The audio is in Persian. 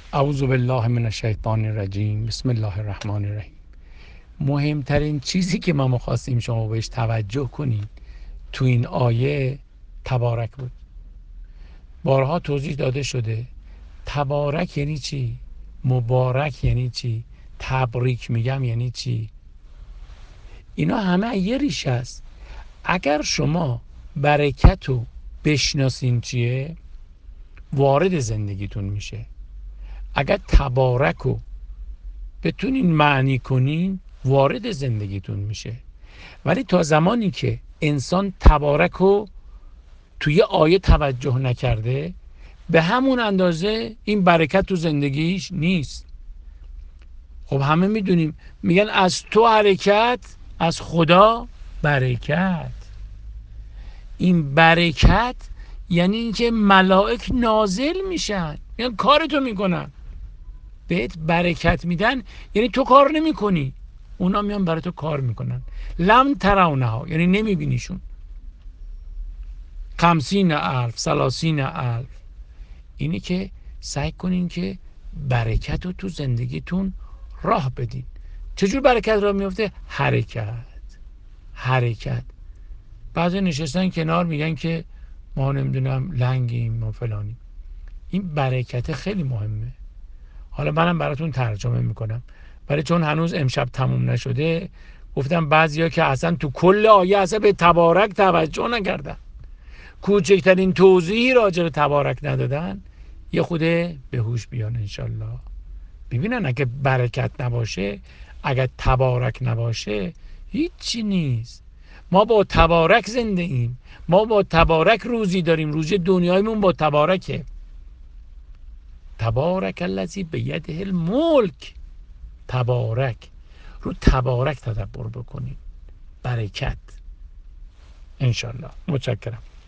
اعوذ بالله من الشیطان الرجیم. بسم الله الرحمن الرحیم. مهمترین چیزی که ما می‌خواستیم شما بهش توجه کنین تو این آیه تبارک بود. بارها توضیح داده شده تبارک یعنی چی، مبارک یعنی چی، تبریک میگم یعنی چی. اینا همه یه ریشه است. اگر شما برکت رو بشناسین چیه، وارد زندگیتون میشه. اگر تبارک رو بتونین معنی کنین، وارد زندگیتون میشه. ولی تا زمانی که انسان تبارک رو توی آیه توجه نکرده، به همون اندازه این برکت تو زندگیش نیست. خب همه میدونیم میگن از تو حرکت، از خدا برکت. این برکت یعنی اینکه ملائک نازل میشن، میگن کارتو میکنن، بهت برکت میدن. یعنی تو کار نمیکنی، اونا میان برای تو کار میکنن. لم ترونها یعنی نمیبینیشون. 50,000 30,000. اینی که سعی کنین که برکت رو تو زندگیتون راه بدین. چجور برکت راه میفته؟ حرکت. بعضی نشستن کنار میگن که ما نمیدونم لنگیم، ما فلانیم. این برکت خیلی مهمه. حالا منم براتون ترجمه میکنم، ولی چون هنوز امشب تموم نشده گفتم بعضیا که اصلا تو کل آیه اصلا به تبارک توجه نکردن، کوچکترین توضیحی راجع به تبارک ندادن، یه خوده به هوش بیان انشالله. ببینن اگه برکت نباشه، اگه تبارک نباشه، هیچی نیست. ما با تبارک زنده ایم، ما با تبارک روزی داریم، روزی دنیایمون با تبارکه. تبارک الذی بیده الملک. تبارک، رو تبارک تدبر بکنید، برکت انشالله. متشکرم.